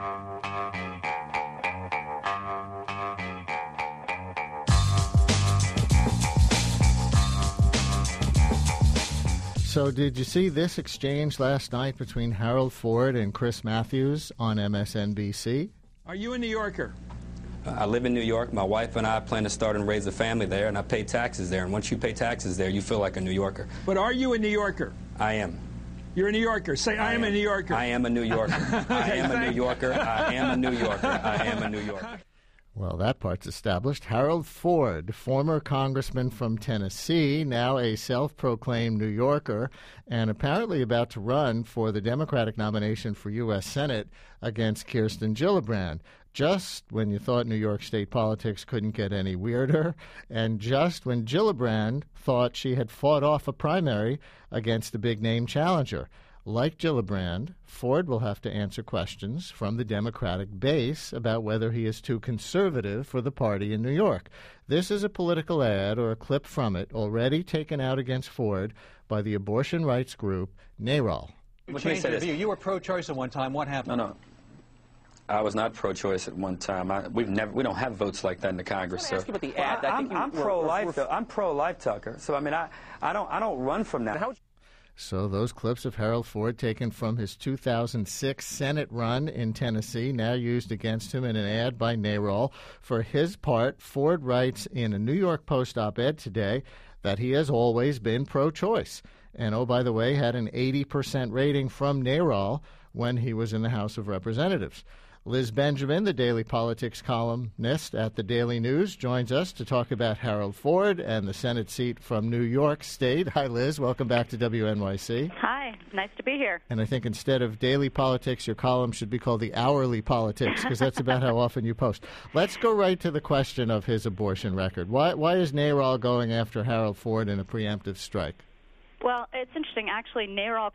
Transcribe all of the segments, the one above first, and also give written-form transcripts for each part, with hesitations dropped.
So did you see this exchange last night between Harold Ford and Chris Matthews on MSNBC? Are you a New Yorker? I live in New York. My wife and I plan to start and raise a family there, and I pay taxes there. And once you pay taxes there, you feel like a New Yorker. But are you a New Yorker? I am. You're a New Yorker. Say, I am a New Yorker. I am a New Yorker. I am a New Yorker. I am a New Yorker. I am a New Yorker. Well, that part's established. Harold Ford, former congressman from Tennessee, now a self-proclaimed New Yorker, and apparently about to run for the Democratic nomination for U.S. Senate against Kirsten Gillibrand. Just when you thought New York state politics couldn't get any weirder, and just when Gillibrand thought she had fought off a primary against a big-name challenger. Like Gillibrand, Ford will have to answer questions from the Democratic base about whether he is too conservative for the party in New York. This is a political ad or a clip from it already taken out against Ford by the abortion rights group NARAL. You changed your view. You were pro-choice at one time. What happened? No. I was not pro-choice at one time. We don't have votes like that in the Congress. Let me ask you about the ad. I'm pro-life. I'm pro-life, Tucker. So I mean, I don't run from that. So those clips of Harold Ford taken from his 2006 Senate run in Tennessee, now used against him in an ad by NARAL. For his part, Ford writes in a New York Post op-ed today that he has always been pro-choice. And, oh, by the way, had an 80% rating from NARAL when he was in the House of Representatives. Liz Benjamin, the daily politics columnist at the Daily News, joins us to talk about Harold Ford and the Senate seat from New York State. Hi, Liz. Welcome back to WNYC. Hi. Nice to be here. And I think instead of daily politics, your column should be called the hourly politics, because that's about how often you post. Let's go right to the question of his abortion record. Why is NARAL going after Harold Ford in a preemptive strike? Well, it's interesting. Actually, NARAL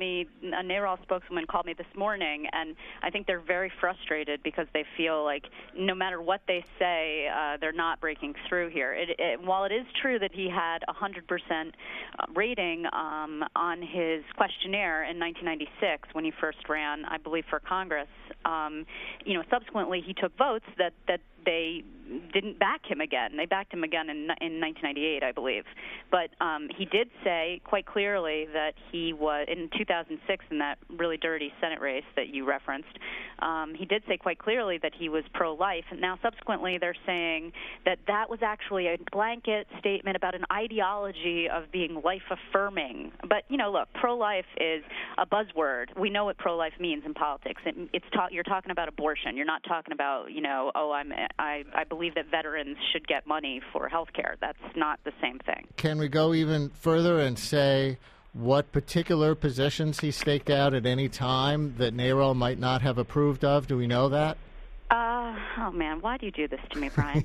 a NARAL spokeswoman called me this morning, and I think they're very frustrated because they feel like no matter what they say, they're not breaking through here. While it is true that he had a 100% rating on his questionnaire in 1996 when he first ran, I believe, for Congress, subsequently he took votes that they didn't back him again. They backed him again in 1998, I believe. But he did say quite clearly that he was, in 2006, in that really dirty Senate race that you referenced, he did say quite clearly that he was pro-life. And now subsequently they're saying that that was actually a blanket statement about an ideology of being life-affirming. But, look, pro-life is a buzzword. We know what pro-life means in politics. You're talking about abortion. You're not talking about, I believe that veterans should get money for health care. That's not the same thing. Can we go even further and say what particular positions he staked out at any time that NARAL might not have approved of? Do we know that? Oh, man, why do you do this to me, Brian?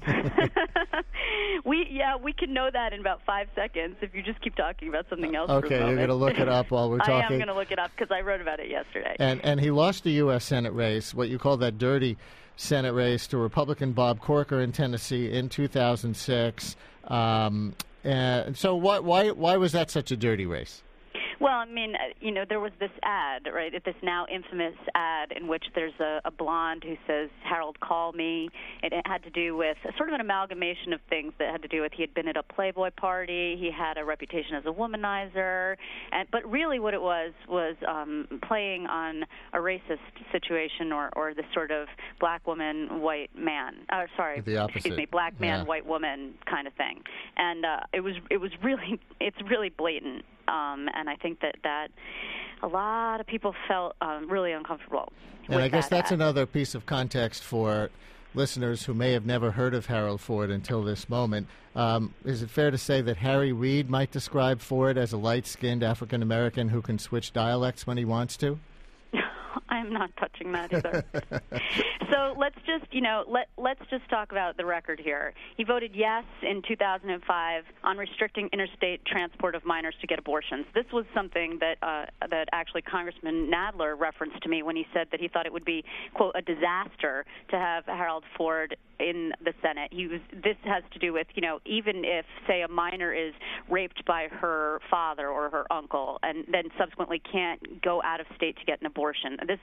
We can know that in about 5 seconds if you just keep talking about something else. Okay, you're going to look it up while we're talking. I am going to look it up because I wrote about it yesterday. And he lost the U.S. Senate race, what you call that dirty Senate race, to Republican Bob Corker in Tennessee in 2006. And so why was that such a dirty race? Well, I mean, there was this ad, right, this now infamous ad in which there's a blonde who says, "Harold, call me." It had to do with sort of an amalgamation of things that had to do with he had been at a Playboy party, he had a reputation as a womanizer, but really what it was playing on a racist situation or this sort of black woman, white man. The opposite. Excuse me, black man, white woman kind of thing. And it's really blatant. And I think that a lot of people felt really uncomfortable with And I guess that's ad. another piece of context for listeners who may have never heard of Harold Ford until this moment. Is it fair to say that Harry Reid might describe Ford as a light-skinned African-American who can switch dialects when he wants to? I'm not touching that either. So let's just talk about the record here. He voted yes in 2005 on restricting interstate transport of minors to get abortions. This was something that actually Congressman Nadler referenced to me when he said that he thought it would be, quote, a disaster to have Harold Ford in the Senate. This has to do with, even if, say, a minor is raped by her father or her uncle and then subsequently can't go out of state to get an abortion. This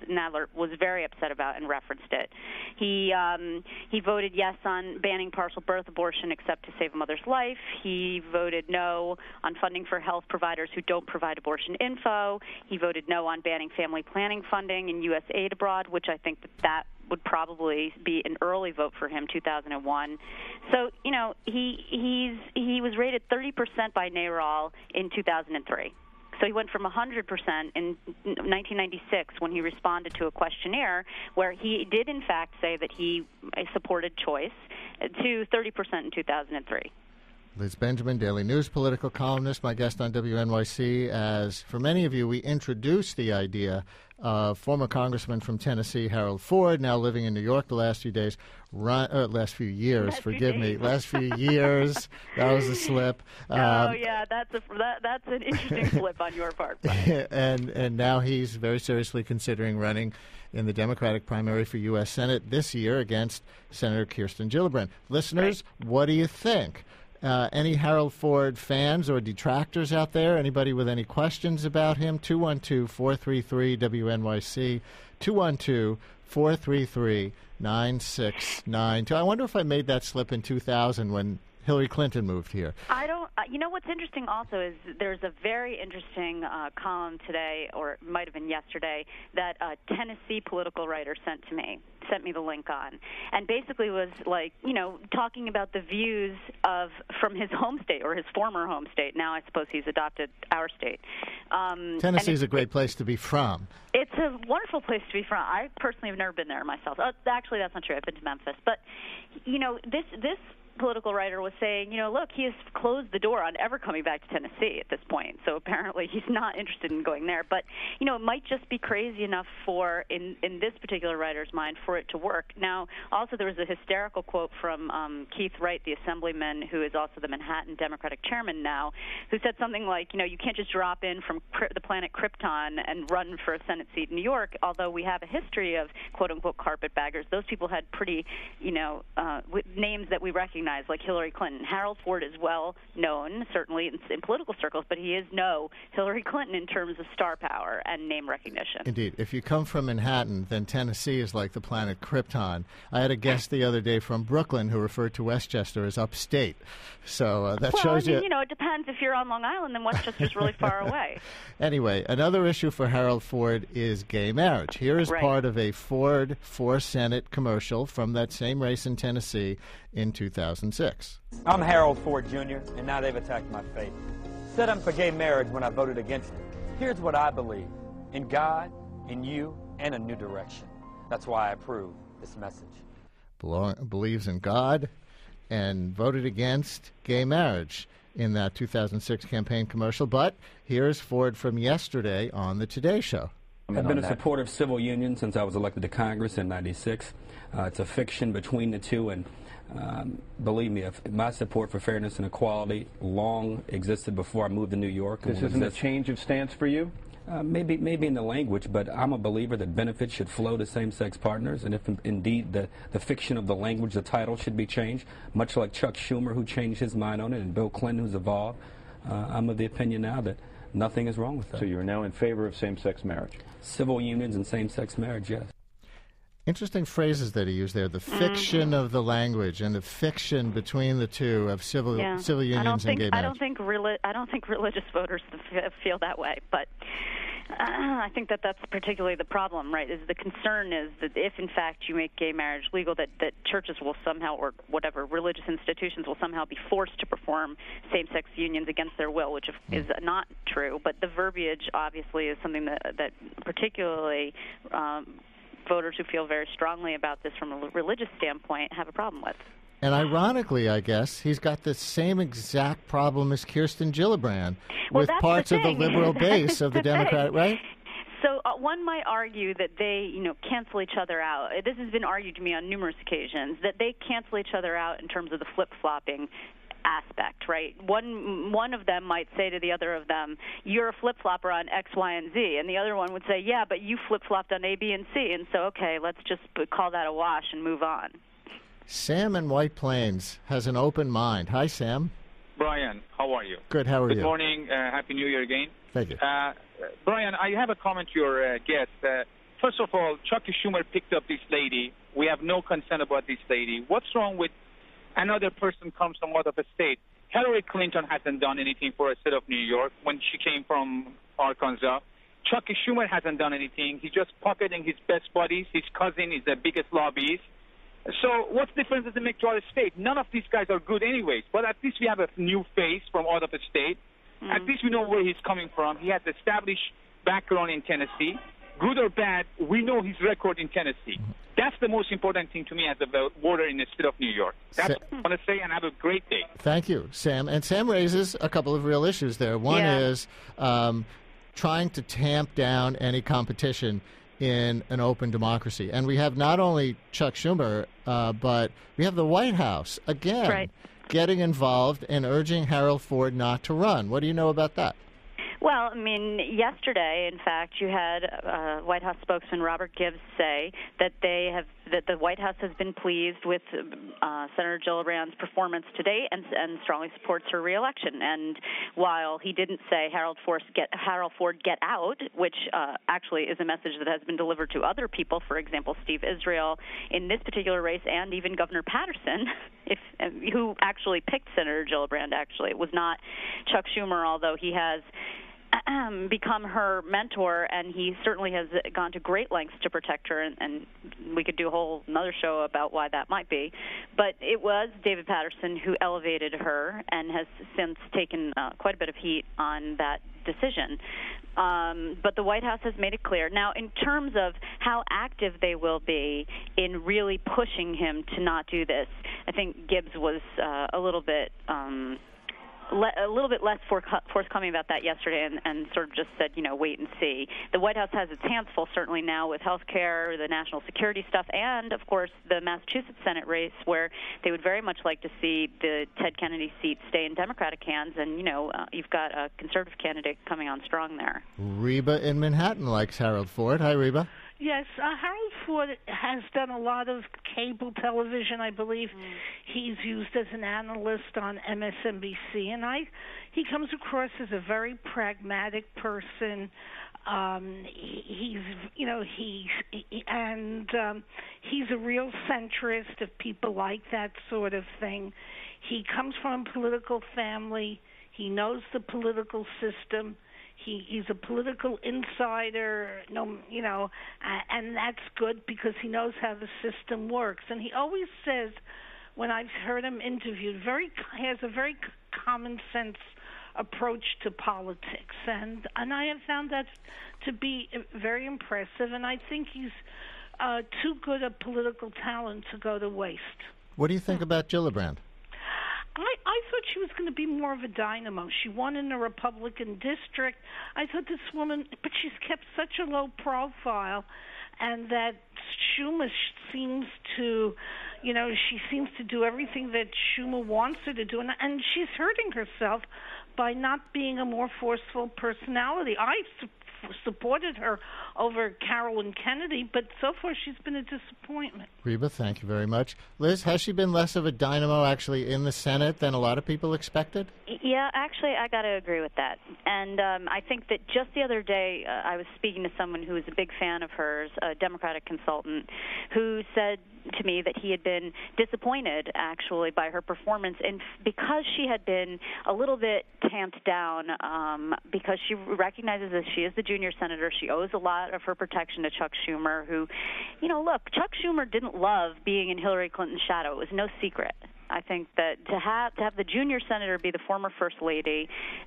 Nadler was very upset about and referenced it. He voted yes on banning partial birth abortion except to save a mother's life. He voted no on funding for health providers who don't provide abortion info. He voted no on banning family planning funding and U.S. aid abroad, which I think that would probably be an early vote for him, 2001. So, you know, he was rated 30% by NARAL in 2003. So he went from 100% in 1996 when he responded to a questionnaire where he did, in fact, say that he supported choice to 30% in 2003. Liz Benjamin, Daily News political columnist, my guest on WNYC. As for many of you, we introduced the idea of former Congressman from Tennessee, Harold Ford, now living in New York the last few days, last few years, forgive me, last few years. That was a slip. Yeah, that's an interesting slip on your part. And now he's very seriously considering running in the Democratic primary for U.S. Senate this year against Senator Kirsten Gillibrand. Listeners, What do you think? Any Harold Ford fans or detractors out there? Anybody with any questions about him? 212-433-WNYC, 212-433-9692. I wonder if I made that slip in 2000 when Hillary Clinton moved here. I don't. You know what's interesting also is there's a very interesting column today, or it might have been yesterday, that a Tennessee political writer sent me the link on, and basically was like, you know, talking about the views from his home state or his former home state. Now I suppose he's adopted our state. Tennessee's a great place to be from. It's a wonderful place to be from. I personally have never been there myself. Actually, that's not true. I've been to Memphis, but you know, this political writer was saying, you know, look, he has closed the door on ever coming back to Tennessee at this point. So apparently he's not interested in going there. But, you know, it might just be crazy enough for, in this particular writer's mind, for it to work. Now, also there was a hysterical quote from Keith Wright, the assemblyman, who is also the Manhattan Democratic chairman now, who said something like, you know, you can't just drop in from the planet Krypton and run for a Senate seat in New York, although we have a history of, quote-unquote, carpetbaggers. Those people had pretty, you know, names that we recognize, like Hillary Clinton. Harold Ford is well known, certainly in political circles, but he is no Hillary Clinton in terms of star power and name recognition. Indeed. If you come from Manhattan, then Tennessee is like the planet Krypton. I had a guest the other day from Brooklyn who referred to Westchester as upstate. So that shows you. You know, it depends. If you're on Long Island, then Westchester's really far away. Anyway, another issue for Harold Ford is gay marriage. Here is part of a Ford for Senate commercial from that same race in Tennessee in 2006. I'm Harold Ford Jr., and now they've attacked my faith. Said I'm for gay marriage when I voted against it. Here's what I believe: in God, in you, and a new direction. That's why I approve this message. Believes in God and voted against gay marriage in that 2006 campaign commercial. But here's Ford from yesterday on the Today Show. I've been a supporter of civil unions since I was elected to Congress in '96. It's a fiction between the two, and believe me, my support for fairness and equality long existed before I moved to New York. This isn't a change of stance for you? Maybe in the language, but I'm a believer that benefits should flow to same-sex partners, and if indeed the fiction of the language, the title should be changed, much like Chuck Schumer, who changed his mind on it, and Bill Clinton, who's evolved, I'm of the opinion now that nothing is wrong with that. So you're now in favor of same-sex marriage? Civil unions and same-sex marriage, yes. Interesting phrases that he used there, the fiction of the language and the fiction between the two of civil unions and gay marriage. I don't think religious voters feel that way, but I think that's particularly the problem, right? Is the concern is that if, in fact, you make gay marriage legal, that churches will somehow, or whatever, religious institutions will somehow be forced to perform same-sex unions against their will, which is not true. But the verbiage, obviously, is something that particularly voters who feel very strongly about this from a religious standpoint have a problem with. And ironically, I guess, he's got the same exact problem as Kirsten Gillibrand with parts of the liberal base of the Democratic, right? So one might argue that they, cancel each other out. This has been argued to me on numerous occasions, that they cancel each other out in terms of the flip-flopping aspect, right? One of them might say to the other of them, you're a flip-flopper on X, Y, and Z. And the other one would say, yeah, but you flip-flopped on A, B, and C. And so, okay, let's just call that a wash and move on. Sam in White Plains has an open mind. Hi, Sam. Brian, how are you? Good, how are you? Good morning. Happy New Year again. Thank you. Brian, I have a comment to your guest. first of all, Chuck Schumer picked up this lady. We have no concern about this lady. What's wrong with another person comes from out of a state? Hillary Clinton hasn't done anything for the state of New York when she came from Arkansas. Chuck Schumer hasn't done anything. He's just pocketing his best buddies. His cousin is the biggest lobbyist. So what difference does it make to our state? None of these guys are good anyways, but at least we have a new face from out of the state. At least we know where he's coming from. He has established background in Tennessee. Good or bad, we know his record in Tennessee. That's the most important thing to me as a voter in the state of New York. That's what I want to say, and have a great day. Thank you, Sam. And Sam raises a couple of real issues there. One is trying to tamp down any competition in an open democracy. And we have not only Chuck Schumer, but we have the White House, again, getting involved and urging Harold Ford not to run. What do you know about that? Well, I mean, yesterday, in fact, you had White House spokesman Robert Gibbs say that that the White House has been pleased with Senator Gillibrand's performance today and strongly supports her reelection. And while he didn't say Harold Ford get out, which actually is a message that has been delivered to other people, for example, Steve Israel in this particular race, and even Governor Patterson, who actually picked Senator Gillibrand. Actually, it was not Chuck Schumer, although he has become her mentor, and he certainly has gone to great lengths to protect her, and we could do a whole another show about why that might be. But it was David Patterson who elevated her and has since taken quite a bit of heat on that decision. But the White House has made it clear. Now, in terms of how active they will be in really pushing him to not do this, I think Gibbs was a little bit less forthcoming about that yesterday, and sort of just said, wait and see. The White House has its hands full, certainly now, with health care, the national security stuff, and, of course, the Massachusetts Senate race, where they would very much like to see the Ted Kennedy seat stay in Democratic hands, and, you've got a conservative candidate coming on strong there. Reba in Manhattan likes Harold Ford. Hi, Reba. Yes, Harold Ford has done a lot of cable television, I believe. He's used as an analyst on MSNBC, and he comes across as a very pragmatic person. He's a real centrist, if people like that sort of thing. He comes from a political family. He knows the political system. He's a political insider, and that's good because he knows how the system works. And he always says, when I've heard him interviewed, he has a very common sense approach to politics, and I have found that to be very impressive. And I think he's too good a political talent to go to waste. What do you think about Gillibrand? I thought she was going to be more of a dynamo. She won in a Republican district. I thought this woman, but she's kept such a low profile, and that Schumer seems to, she seems to do everything that Schumer wants her to do, and she's hurting herself by not being a more forceful personality. I supported her over Carolyn Kennedy, but so far she's been a disappointment. Reba, thank you very much. Liz, has she been less of a dynamo actually in the Senate than a lot of people expected? Yeah, actually, I got to agree with that. And I think that just the other day I was speaking to someone who is a big fan of hers, a Democratic consultant, who said to me that he had been disappointed, actually, by her performance, and because she had been a little bit tamped down, because she recognizes that she is the junior senator. She owes a lot of her protection to Chuck Schumer, who, look, Chuck Schumer didn't love being in Hillary Clinton's shadow. It was no secret. I think that to have the junior senator be the former first lady,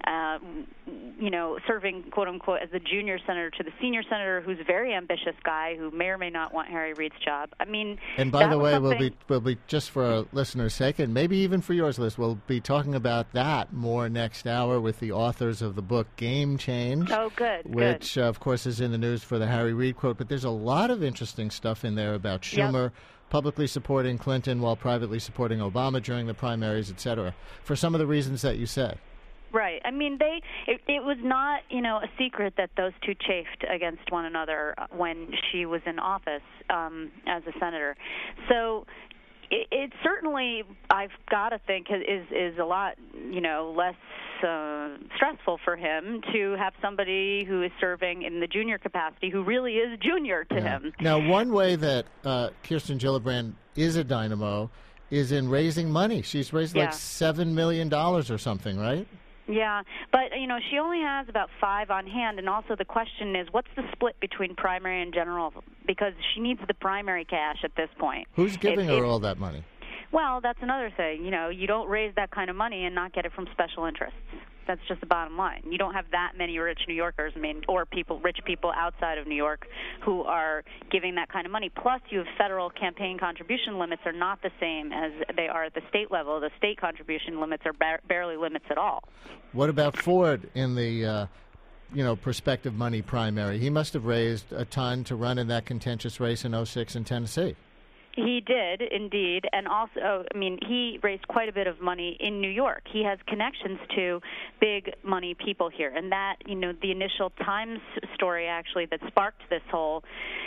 serving, quote unquote, as the junior senator to the senior senator, who's a very ambitious guy who may or may not want Harry Reid's job. I mean, and by the way, we'll be just for our listeners' sake, and maybe even for yours, Liz, we'll be talking about that more next hour with the authors of the book Game Change. Oh, good. Which, of course, is in the news for the Harry Reid quote. But there's a lot of interesting stuff in there about Schumer. Yep. Publicly supporting Clinton while privately supporting Obama during the primaries, et cetera, for some of the reasons that you said. Right. I mean, it was not, a secret that those two chafed against one another when she was in office as a senator. So it certainly, I've got to think, is a lot, less stressful for him to have somebody who is serving in the junior capacity who really is junior to him. Now, one way that Kirsten Gillibrand is a dynamo is in raising money. She's raised like $7 million or something, right? Yeah, but, she only has about 5 on hand, and also the question is, what's the split between primary and general? Because she needs the primary cash at this point. Who's giving her all that money? Well, that's another thing. You don't raise that kind of money and not get it from special interests. That's just the bottom line. You don't have that many rich New Yorkers, or rich people outside of New York who are giving that kind of money. Plus, you have federal campaign contribution limits are not the same as they are at the state level. The state contribution limits are barely limits at all. What about Ford in the prospective money primary? He must have raised a ton to run in that contentious race in 2006 in Tennessee. He did, indeed, and also, he raised quite a bit of money in New York. He has connections to big money people here, and that, the initial Times story, actually, that sparked this whole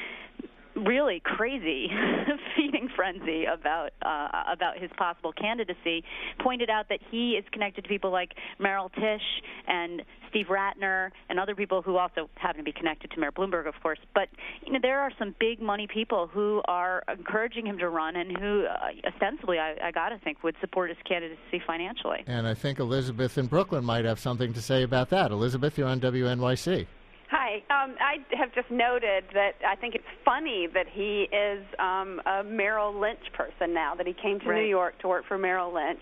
really crazy feeding frenzy about his possible candidacy, pointed out that he is connected to people like Merrill Tisch and Steve Ratner and other people who also happen to be connected to Mayor Bloomberg, of course. But there are some big money people who are encouraging him to run and who ostensibly, I got to think, would support his candidacy financially. And I think Elizabeth in Brooklyn might have something to say about that. Elizabeth, you're on WNYC. Hi. I have just noted that I think it's funny that he is a Merrill Lynch person now, that he came to New York to work for Merrill Lynch,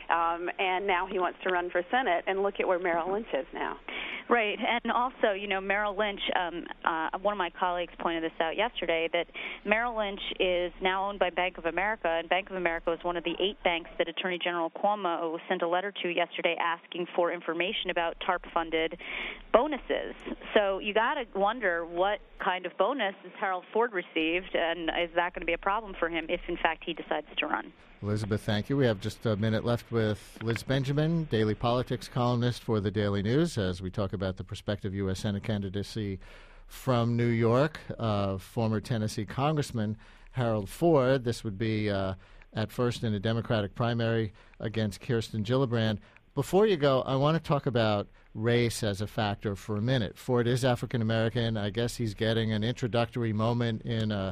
and now he wants to run for Senate, and look at where Merrill Lynch is now. Right, and also, Merrill Lynch, one of my colleagues pointed this out yesterday, that Merrill Lynch is now owned by Bank of America, and Bank of America is one of the 8 banks that Attorney General Cuomo sent a letter to yesterday asking for information about TARP-funded bonuses. So you got to wonder what kind of bonus has Harold Ford received, and is that going to be a problem for him if, in fact, he decides to run? Elizabeth, thank you. We have just a minute left with Liz Benjamin, daily politics columnist for the Daily News, as we talk about the prospective U.S. Senate candidacy from New York, former Tennessee Congressman Harold Ford. This would be at first in a Democratic primary against Kirsten Gillibrand. Before you go, I want to talk about race as a factor for a minute. Ford is African-American. I guess he's getting an introductory moment in a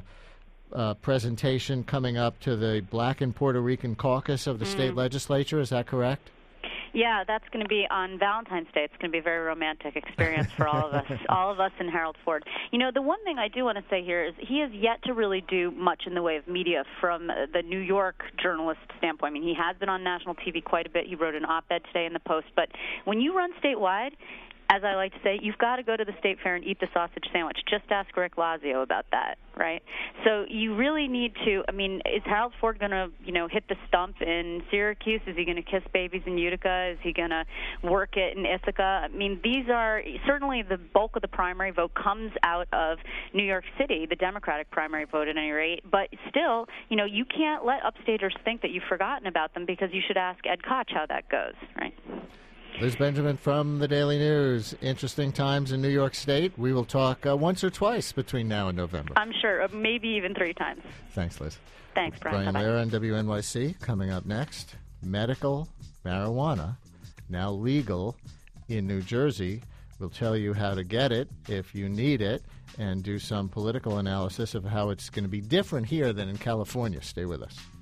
presentation coming up to the Black and Puerto Rican caucus of the state legislature. Is that correct? Yeah, that's going to be on Valentine's Day. It's going to be a very romantic experience for all of us and Harold Ford. The one thing I do want to say here is he has yet to really do much in the way of media from the New York journalist standpoint. He has been on national TV quite a bit. He wrote an op-ed today in the Post. But when you run statewide, as I like to say, you've got to go to the state fair and eat the sausage sandwich. Just ask Rick Lazio about that, right? So you really need to, is Harold Ford going to, hit the stump in Syracuse? Is he going to kiss babies in Utica? Is he going to work it in Ithaca? These are, certainly the bulk of the primary vote comes out of New York City, the Democratic primary vote at any rate. But still, you can't let upstaters think that you've forgotten about them, because you should ask Ed Koch how that goes, right? Liz Benjamin from the Daily News. Interesting times in New York State. We will talk once or twice between now and November. I'm sure, maybe even 3 times. Thanks, Liz. Thanks, Brian. Brian Lehrer on WNYC. Coming up next, medical marijuana, now legal in New Jersey. We'll tell you how to get it if you need it, and do some political analysis of how it's going to be different here than in California. Stay with us.